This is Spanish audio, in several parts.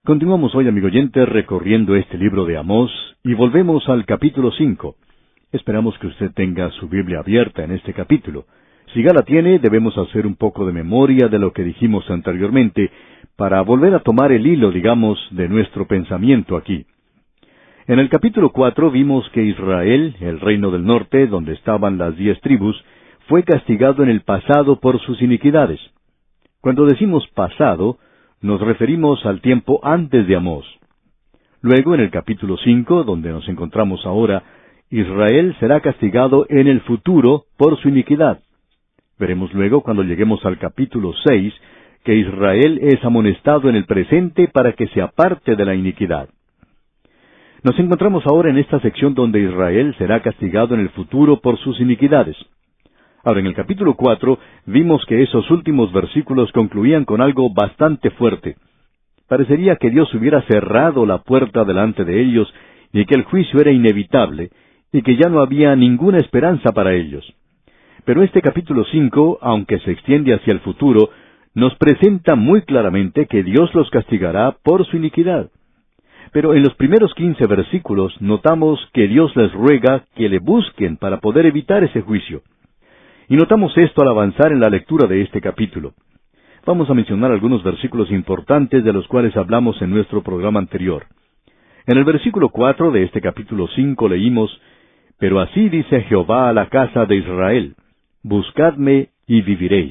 Continuamos hoy, amigo oyente, recorriendo este libro de Amós y volvemos al capítulo 5. Esperamos que usted tenga su Biblia abierta en este capítulo. Si ya la tiene, debemos hacer un poco de memoria de lo que dijimos anteriormente para volver a tomar el hilo, digamos, de nuestro pensamiento aquí. En el capítulo 4 vimos que Israel, el reino del norte, donde estaban las 10 tribus, fue castigado en el pasado por sus iniquidades. Cuando decimos pasado, nos referimos al tiempo antes de Amós. Luego, en el capítulo 5, donde nos encontramos ahora, Israel será castigado en el futuro por su iniquidad. Veremos luego, cuando lleguemos al capítulo 6, que Israel es amonestado en el presente para que se aparte de la iniquidad. Nos encontramos ahora en esta sección donde Israel será castigado en el futuro por sus iniquidades. Ahora, en el capítulo 4, vimos que esos últimos versículos concluían con algo bastante fuerte. Parecería que Dios hubiera cerrado la puerta delante de ellos y que el juicio era inevitable y que ya no había ninguna esperanza para ellos. Pero este capítulo 5, aunque se extiende hacia el futuro, nos presenta muy claramente que Dios los castigará por su iniquidad. Pero en los primeros 15 versículos notamos que Dios les ruega que le busquen para poder evitar ese juicio. Y notamos esto al avanzar en la lectura de este capítulo. Vamos a mencionar algunos versículos importantes de los cuales hablamos en nuestro programa anterior. En el versículo 4 de este capítulo 5 leímos, «Pero así dice Jehová a la casa de Israel, buscadme y viviréis».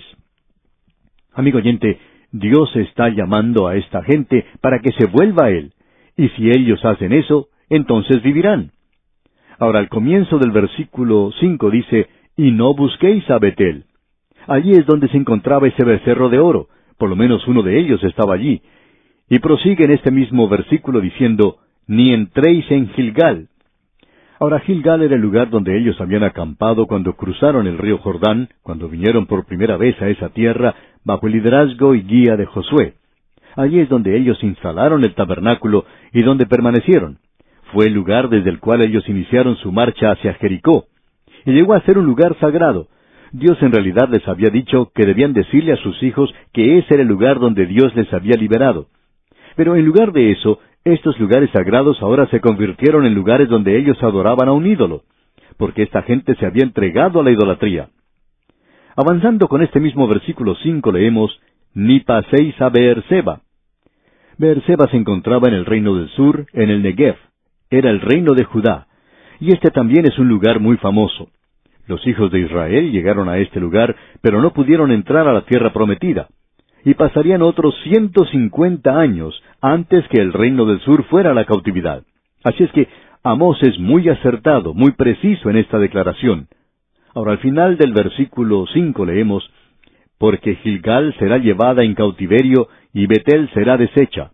Amigo oyente, Dios está llamando a esta gente para que se vuelva a Él, y si ellos hacen eso, entonces vivirán. Ahora, al comienzo del versículo 5 dice, «Y no busquéis a Betel». Allí es donde se encontraba ese becerro de oro, por lo menos uno de ellos estaba allí. Y prosigue en este mismo versículo diciendo, «Ni entréis en Gilgal». Ahora, Gilgal era el lugar donde ellos habían acampado cuando cruzaron el río Jordán, cuando vinieron por primera vez a esa tierra, bajo el liderazgo y guía de Josué. Allí es donde ellos instalaron el tabernáculo y donde permanecieron. Fue el lugar desde el cual ellos iniciaron su marcha hacia Jericó. Y llegó a ser un lugar sagrado. Dios en realidad les había dicho que debían decirle a sus hijos que ese era el lugar donde Dios les había liberado. Pero en lugar de eso, estos lugares sagrados ahora se convirtieron en lugares donde ellos adoraban a un ídolo, porque esta gente se había entregado a la idolatría. Avanzando con este mismo versículo 5 leemos, «Ni paséis a Beerseba». Beerseba se encontraba en el reino del sur, en el Negev. Era el reino de Judá. Y este también es un lugar muy famoso. Los hijos de Israel llegaron a este lugar, pero no pudieron entrar a la tierra prometida. Y pasarían otros 150 años antes que el reino del sur fuera a la cautividad. Así es que Amós es muy acertado, muy preciso en esta declaración. Ahora, al final del versículo 5 leemos, «Porque Gilgal será llevada en cautiverio y Betel será deshecha».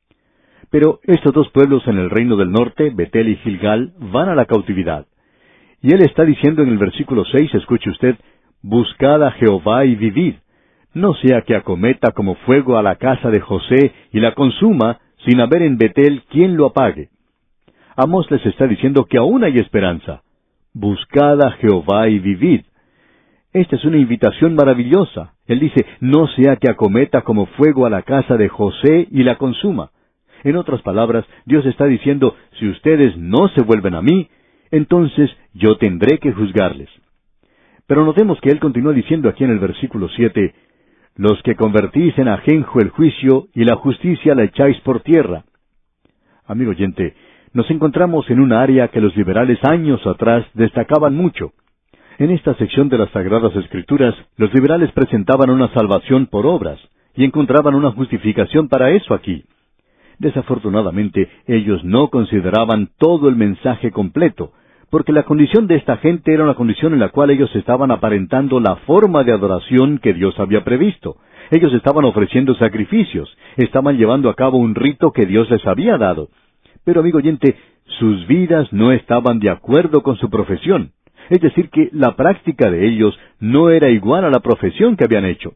Pero estos dos pueblos en el reino del norte, Betel y Gilgal, van a la cautividad. Y él está diciendo en el versículo 6, escuche usted, «Buscad a Jehová y vivid, no sea que acometa como fuego a la casa de José y la consuma, sin haber en Betel quien lo apague». Amós les está diciendo que aún hay esperanza. «Buscad a Jehová y vivid». Esta es una invitación maravillosa. Él dice, «No sea que acometa como fuego a la casa de José y la consuma». En otras palabras, Dios está diciendo, si ustedes no se vuelven a mí, entonces yo tendré que juzgarles. Pero notemos que Él continúa diciendo aquí en el versículo 7, «Los que convertís en ajenjo el juicio y la justicia la echáis por tierra». Amigo oyente, nos encontramos en un área que los liberales años atrás destacaban mucho. En esta sección de las Sagradas Escrituras, los liberales presentaban una salvación por obras, y encontraban una justificación para eso aquí. Desafortunadamente, ellos no consideraban todo el mensaje completo, porque la condición de esta gente era una condición en la cual ellos estaban aparentando la forma de adoración que Dios había previsto. Ellos estaban ofreciendo sacrificios, estaban llevando a cabo un rito que Dios les había dado. Pero, amigo oyente, sus vidas no estaban de acuerdo con su profesión. Es decir, que la práctica de ellos no era igual a la profesión que habían hecho.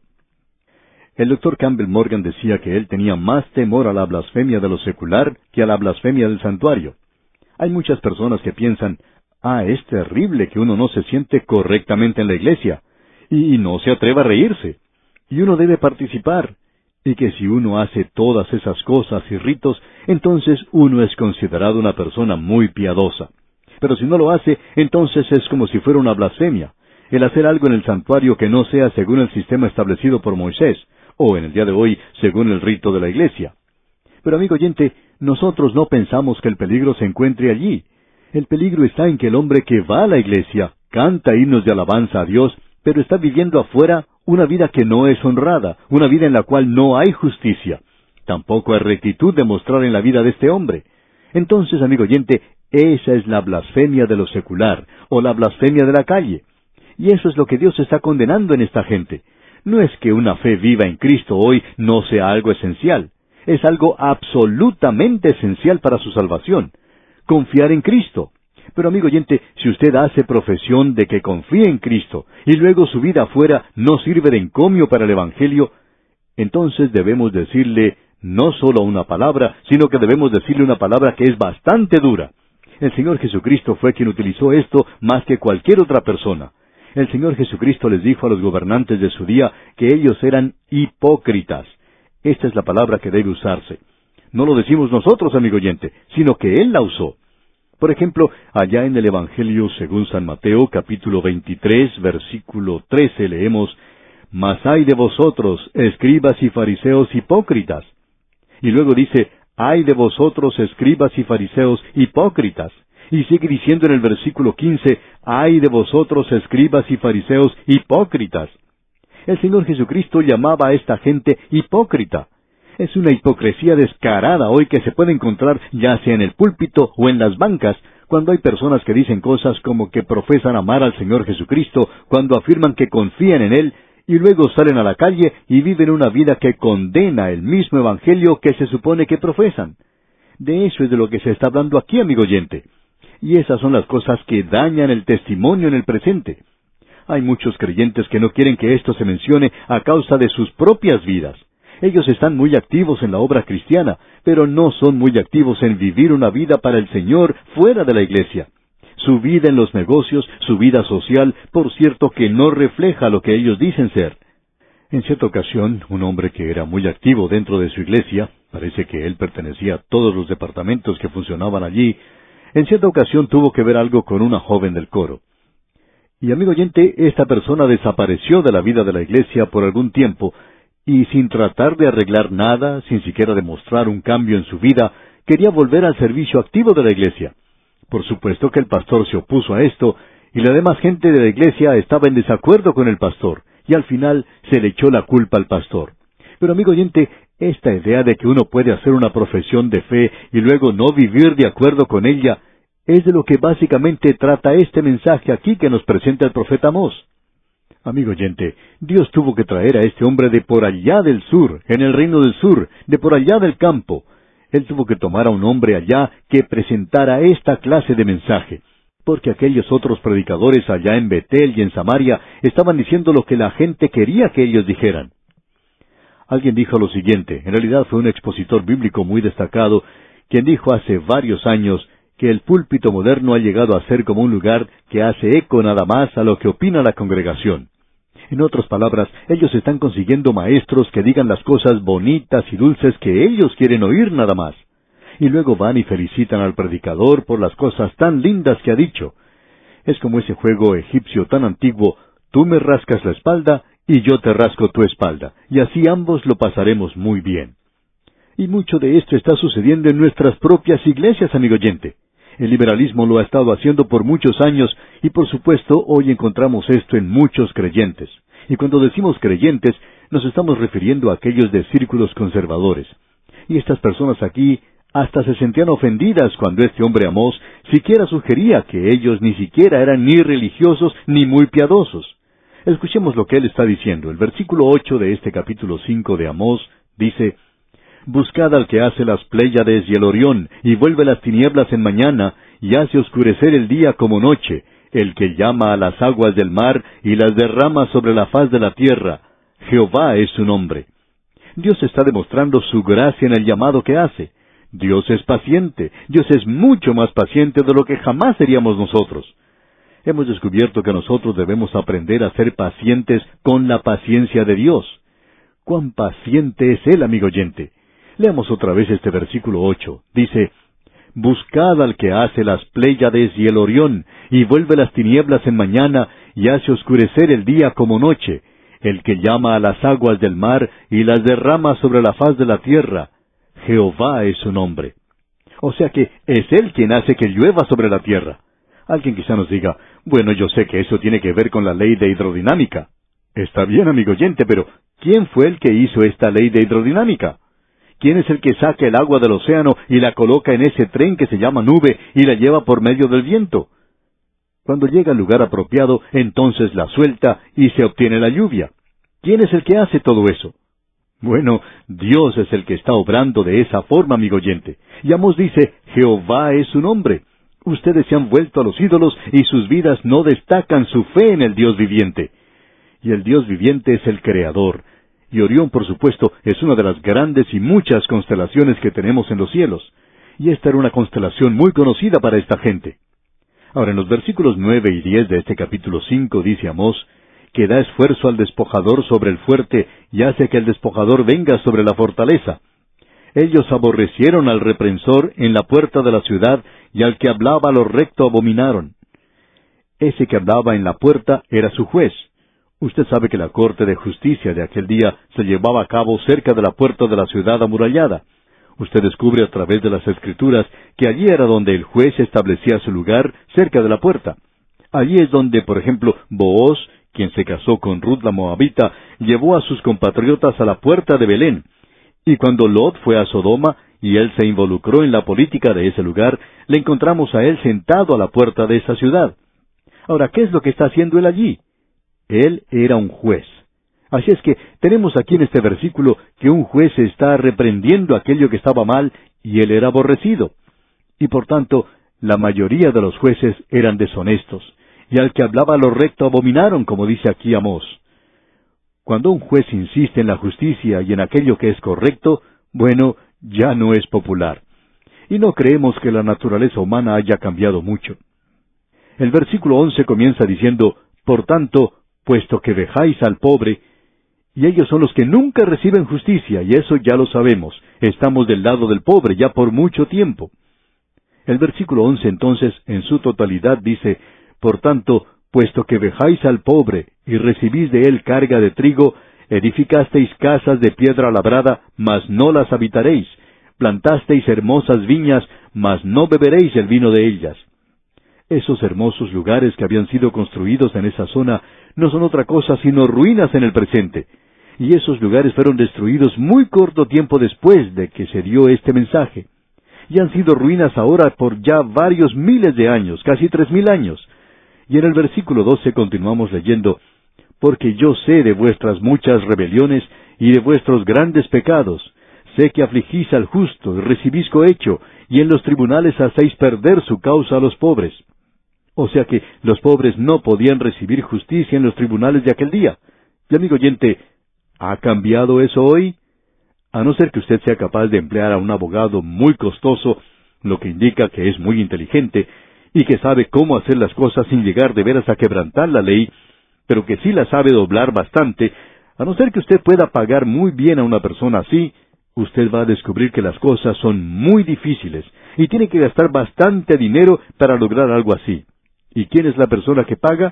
El Dr. Campbell Morgan decía que él tenía más temor a la blasfemia de lo secular que a la blasfemia del santuario. Hay muchas personas que piensan, es terrible que uno no se siente correctamente en la iglesia, y no se atreva a reírse. Y uno debe participar. y que si uno hace todas esas cosas y ritos, entonces uno es considerado una persona muy piadosa. Pero si no lo hace, entonces es como si fuera una blasfemia, el hacer algo en el santuario que no sea según el sistema establecido por Moisés, o en el día de hoy, según el rito de la iglesia. Pero amigo oyente, nosotros no pensamos que el peligro se encuentre allí. El peligro está en que el hombre que va a la iglesia, canta himnos de alabanza a Dios, pero está viviendo afuera una vida que no es honrada, una vida en la cual no hay justicia. Tampoco hay rectitud de mostrar en la vida de este hombre. Entonces, amigo oyente, esa es la blasfemia de lo secular, o la blasfemia de la calle. Y eso es lo que Dios está condenando en esta gente. No es que una fe viva en Cristo hoy no sea algo esencial. Es algo absolutamente esencial para su salvación. Confiar en Cristo. Pero amigo oyente, si usted hace profesión de que confía en Cristo y luego su vida afuera no sirve de encomio para el Evangelio, entonces debemos decirle no solo una palabra, sino que debemos decirle una palabra que es bastante dura. El Señor Jesucristo fue quien utilizó esto más que cualquier otra persona. El Señor Jesucristo les dijo a los gobernantes de su día que ellos eran hipócritas. Esta es la palabra que debe usarse. No lo decimos nosotros, amigo oyente, sino que Él la usó. Por ejemplo, allá en el Evangelio según San Mateo, capítulo 23, versículo 13, leemos, «Mas ay de vosotros, escribas y fariseos hipócritas». Y luego dice, «Ay de vosotros, escribas y fariseos hipócritas». Y sigue diciendo en el versículo 15, «Ay de vosotros, escribas y fariseos hipócritas». El Señor Jesucristo llamaba a esta gente hipócrita. Es una hipocresía descarada hoy que se puede encontrar ya sea en el púlpito o en las bancas, cuando hay personas que dicen cosas como que profesan amar al Señor Jesucristo, cuando afirman que confían en Él, y luego salen a la calle y viven una vida que condena el mismo Evangelio que se supone que profesan. De eso es de lo que se está hablando aquí, amigo oyente. Y esas son las cosas que dañan el testimonio en el presente. Hay muchos creyentes que no quieren que esto se mencione a causa de sus propias vidas. Ellos están muy activos en la obra cristiana, pero no son muy activos en vivir una vida para el Señor fuera de la iglesia. Su vida en los negocios, su vida social, por cierto que no refleja lo que ellos dicen ser. En cierta ocasión, un hombre que era muy activo dentro de su iglesia, parece que él pertenecía a todos los departamentos que funcionaban allí, en cierta ocasión tuvo que ver algo con una joven del coro. Y amigo oyente, esta persona desapareció de la vida de la iglesia por algún tiempo, y sin tratar de arreglar nada, sin siquiera demostrar un cambio en su vida, quería volver al servicio activo de la iglesia. Por supuesto que el pastor se opuso a esto, y la demás gente de la iglesia estaba en desacuerdo con el pastor, y al final se le echó la culpa al pastor. Pero amigo oyente, esta idea de que uno puede hacer una profesión de fe y luego no vivir de acuerdo con ella, es de lo que básicamente trata este mensaje aquí que nos presenta el profeta Amós. Amigo oyente, Dios tuvo que traer a este hombre de por allá del sur, en el reino del sur, de por allá del campo. Él tuvo que tomar a un hombre allá que presentara esta clase de mensaje, porque aquellos otros predicadores allá en Betel y en Samaria estaban diciendo lo que la gente quería que ellos dijeran. Alguien dijo lo siguiente, en realidad fue un expositor bíblico muy destacado, quien dijo hace varios años que el púlpito moderno ha llegado a ser como un lugar que hace eco nada más a lo que opina la congregación. En otras palabras, ellos están consiguiendo maestros que digan las cosas bonitas y dulces que ellos quieren oír nada más. Y luego van y felicitan al predicador por las cosas tan lindas que ha dicho. Es como ese juego egipcio tan antiguo, tú me rascas la espalda y yo te rasco tu espalda, y así ambos lo pasaremos muy bien. Y mucho de esto está sucediendo en nuestras propias iglesias, amigo oyente. El liberalismo lo ha estado haciendo por muchos años y por supuesto hoy encontramos esto en muchos creyentes. Y cuando decimos creyentes, nos estamos refiriendo a aquellos de círculos conservadores. Y estas personas aquí hasta se sentían ofendidas cuando este hombre Amós siquiera sugería que ellos ni siquiera eran ni religiosos ni muy piadosos. Escuchemos lo que él está diciendo. El versículo 8 de este capítulo 5 de Amós dice, «Buscad al que hace las Pléyades y el Orión, y vuelve las tinieblas en mañana, y hace oscurecer el día como noche, el que llama a las aguas del mar, y las derrama sobre la faz de la tierra. Jehová es su nombre». Dios está demostrando su gracia en el llamado que hace. Dios es paciente. Dios es mucho más paciente de lo que jamás seríamos nosotros. Hemos descubierto que nosotros debemos aprender a ser pacientes con la paciencia de Dios. Cuán paciente es Él, amigo oyente. Leamos otra vez este versículo 8. Dice, Buscad al que hace las Pléyades y el Orión, y vuelve las tinieblas en mañana, y hace oscurecer el día como noche, el que llama a las aguas del mar, y las derrama sobre la faz de la tierra. Jehová es su nombre. O sea que es Él quien hace que llueva sobre la tierra. Alguien quizá nos diga, bueno, yo sé que eso tiene que ver con la ley de hidrodinámica. Está bien, amigo oyente, pero ¿quién fue el que hizo esta ley de hidrodinámica? ¿Quién es el que saca el agua del océano y la coloca en ese tren que se llama nube y la lleva por medio del viento? Cuando llega al lugar apropiado, entonces la suelta y se obtiene la lluvia. ¿Quién es el que hace todo eso? Bueno, Dios es el que está obrando de esa forma, amigo oyente. Y Amós dice, Jehová es su nombre. Ustedes se han vuelto a los ídolos y sus vidas no destacan su fe en el Dios viviente. Y el Dios viviente es el Creador. Y Orión, por supuesto, es una de las grandes y muchas constelaciones que tenemos en los cielos. Y esta era una constelación muy conocida para esta gente. Ahora, en los versículos 9 y 10 de este capítulo 5 dice Amós, que da esfuerzo al despojador sobre el fuerte y hace que el despojador venga sobre la fortaleza. Ellos aborrecieron al reprensor en la puerta de la ciudad, y al que hablaba lo recto abominaron. Ese que hablaba en la puerta era su juez. Usted sabe que la corte de justicia de aquel día se llevaba a cabo cerca de la puerta de la ciudad amurallada. Usted descubre a través de las Escrituras que allí era donde el juez establecía su lugar, cerca de la puerta. Allí es donde, por ejemplo, Booz, quien se casó con Ruth la Moabita, llevó a sus compatriotas a la puerta de Belén. Y cuando Lot fue a Sodoma, y él se involucró en la política de ese lugar, le encontramos a él sentado a la puerta de esa ciudad. Ahora, ¿qué es lo que está haciendo él allí? Él era un juez. Así es que tenemos aquí en este versículo que un juez está reprendiendo aquello que estaba mal, y él era aborrecido. Y por tanto, la mayoría de los jueces eran deshonestos, y al que hablaba lo recto abominaron, como dice aquí Amós. Cuando un juez insiste en la justicia y en aquello que es correcto, bueno, ya no es popular. Y no creemos que la naturaleza humana haya cambiado mucho. El versículo 11 comienza diciendo, Por tanto, puesto que vejáis al pobre, y ellos son los que nunca reciben justicia, y eso ya lo sabemos, estamos del lado del pobre ya por mucho tiempo. El versículo 11 entonces, en su totalidad, dice, Por tanto, puesto que vejáis al pobre, y recibís de él carga de trigo, edificasteis casas de piedra labrada, mas no las habitaréis, plantasteis hermosas viñas, mas no beberéis el vino de ellas. Esos hermosos lugares que habían sido construidos en esa zona no son otra cosa sino ruinas en el presente. Y esos lugares fueron destruidos muy corto tiempo después de que se dio este mensaje. Y han sido ruinas ahora por ya varios miles de años, casi 3,000 años. Y en el versículo 12 continuamos leyendo, Porque yo sé de vuestras muchas rebeliones y de vuestros grandes pecados. Sé que afligís al justo y recibís cohecho, y en los tribunales hacéis perder su causa a los pobres. O sea que los pobres no podían recibir justicia en los tribunales de aquel día. Y amigo oyente, ¿ha cambiado eso hoy? A no ser que usted sea capaz de emplear a un abogado muy costoso, lo que indica que es muy inteligente, y que sabe cómo hacer las cosas sin llegar de veras a quebrantar la ley, pero que sí la sabe doblar bastante, a no ser que usted pueda pagar muy bien a una persona así, usted va a descubrir que las cosas son muy difíciles, y tiene que gastar bastante dinero para lograr algo así. ¿Y quién es la persona que paga?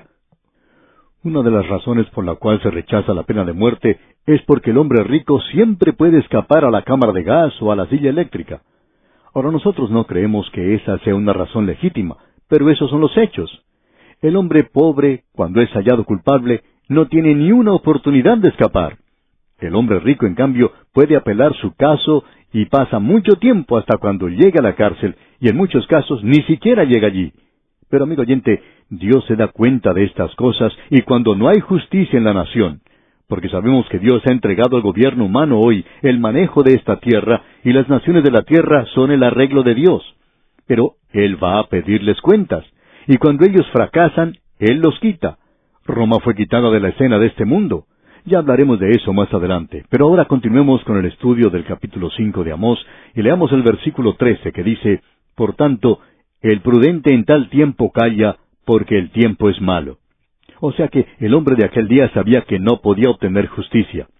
Una de las razones por la cual se rechaza la pena de muerte es porque el hombre rico siempre puede escapar a la cámara de gas o a la silla eléctrica. Ahora nosotros no creemos que esa sea una razón legítima, pero esos son los hechos. El hombre pobre, cuando es hallado culpable, no tiene ni una oportunidad de escapar. El hombre rico, en cambio, puede apelar su caso y pasa mucho tiempo hasta cuando llega a la cárcel, y en muchos casos ni siquiera llega allí. Pero, amigo oyente, Dios se da cuenta de estas cosas y cuando no hay justicia en la nación, porque sabemos que Dios ha entregado al gobierno humano hoy el manejo de esta tierra, y las naciones de la tierra son el arreglo de Dios. Pero Él va a pedirles cuentas, y cuando ellos fracasan, Él los quita. Roma fue quitada de la escena de este mundo. Ya hablaremos de eso más adelante, pero ahora continuemos con el estudio del capítulo 5 de Amós, y leamos el versículo 13 que dice, Por tanto, el prudente en tal tiempo calla, porque el tiempo es malo. O sea que el hombre de aquel día sabía que no podía obtener justicia.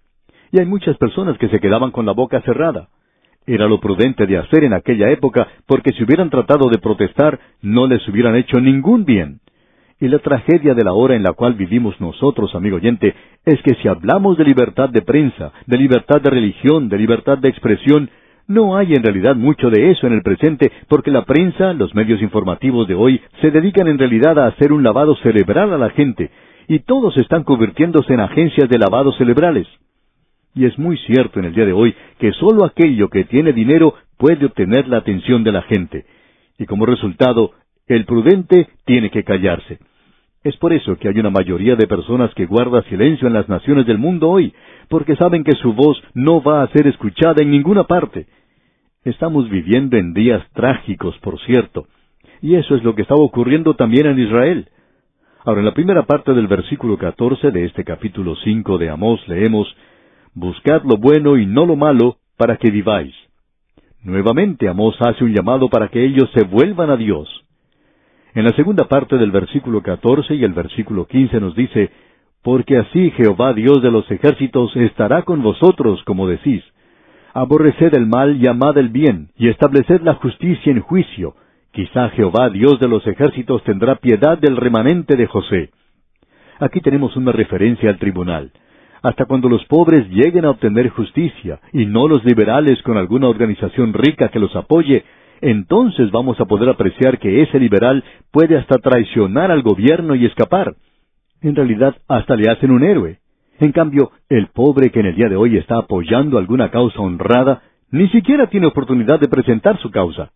y hay muchas personas que se quedaban con la boca cerrada. Era lo prudente de hacer en aquella época, porque si hubieran tratado de protestar, no les hubieran hecho ningún bien. Y la tragedia de la hora en la cual vivimos nosotros, amigo oyente, es que si hablamos de libertad de prensa, de libertad de religión, de libertad de expresión, no hay en realidad mucho de eso en el presente, porque la prensa, los medios informativos de hoy, se dedican en realidad a hacer un lavado cerebral a la gente, y todos están convirtiéndose en agencias de lavado cerebrales. Y es muy cierto en el día de hoy que sólo aquello que tiene dinero puede obtener la atención de la gente. Y como resultado, el prudente tiene que callarse. Es por eso que hay una mayoría de personas que guarda silencio en las naciones del mundo hoy, porque saben que su voz no va a ser escuchada en ninguna parte. Estamos viviendo en días trágicos, por cierto, y eso es lo que estaba ocurriendo también en Israel. Ahora, en la primera parte del versículo 14 de este capítulo 5 de Amós leemos: «Buscad lo bueno y no lo malo, para que viváis». Nuevamente Amós hace un llamado para que ellos se vuelvan a Dios. En la segunda parte del versículo 14 y el versículo 15 nos dice: «Porque así Jehová Dios de los ejércitos estará con vosotros, como decís. Aborreced el mal y amad el bien, y estableced la justicia en juicio. Quizá Jehová Dios de los ejércitos tendrá piedad del remanente de José». Aquí tenemos una referencia al tribunal. Hasta cuando los pobres lleguen a obtener justicia, y no los liberales con alguna organización rica que los apoye, entonces vamos a poder apreciar que ese liberal puede hasta traicionar al gobierno y escapar. En realidad, hasta le hacen un héroe. En cambio, el pobre que en el día de hoy está apoyando alguna causa honrada, ni siquiera tiene oportunidad de presentar su causa.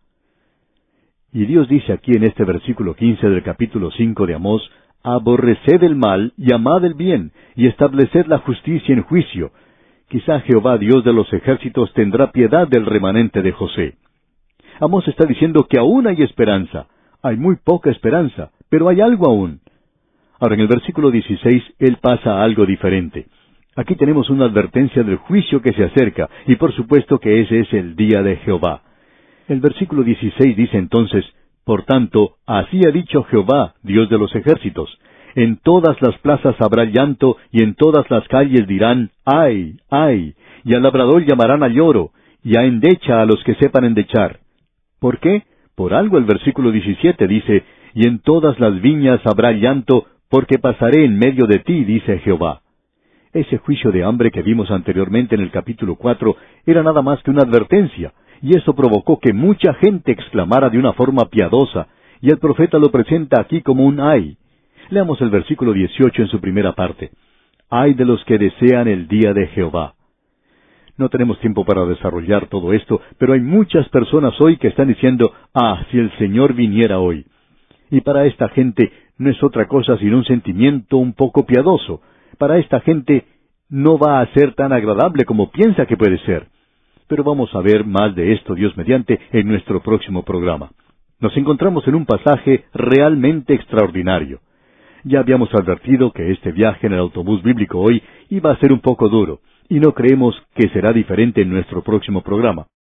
Y Dios dice aquí en este versículo 15 del capítulo 5 de Amós: «Aborreced el mal y amad el bien, y estableced la justicia en juicio. Quizá Jehová Dios de los ejércitos tendrá piedad del remanente de José». Amós está diciendo que aún hay esperanza. Hay muy poca esperanza, pero hay algo aún. Ahora, en el versículo 16, él pasa a algo diferente. Aquí tenemos una advertencia del juicio que se acerca, y por supuesto que ese es el día de Jehová. El versículo 16 dice entonces: «Por tanto, así ha dicho Jehová, Dios de los ejércitos: en todas las plazas habrá llanto, y en todas las calles dirán: ¡ay, ay! Y al labrador llamarán a lloro, y a endecha a los que sepan endechar». ¿Por qué? Por algo el versículo 17 dice: «Y en todas las viñas habrá llanto, porque pasaré en medio de ti, dice Jehová». Ese juicio de hambre que vimos anteriormente en el capítulo 4 era nada más que una advertencia, y eso provocó que mucha gente exclamara de una forma piadosa, y el profeta lo presenta aquí como un ay. Leamos el versículo 18 en su primera parte: «Ay de los que desean el día de Jehová». No tenemos tiempo para desarrollar todo esto, pero hay muchas personas hoy que están diciendo: «Ah, si el Señor viniera hoy». Y para esta gente no es otra cosa sino un sentimiento un poco piadoso. Para esta gente no va a ser tan agradable como piensa que puede ser. Pero vamos a ver más de esto, Dios mediante, en nuestro próximo programa. Nos encontramos en un pasaje realmente extraordinario. Ya habíamos advertido que este viaje en el autobús bíblico hoy iba a ser un poco duro, y no creemos que será diferente en nuestro próximo programa.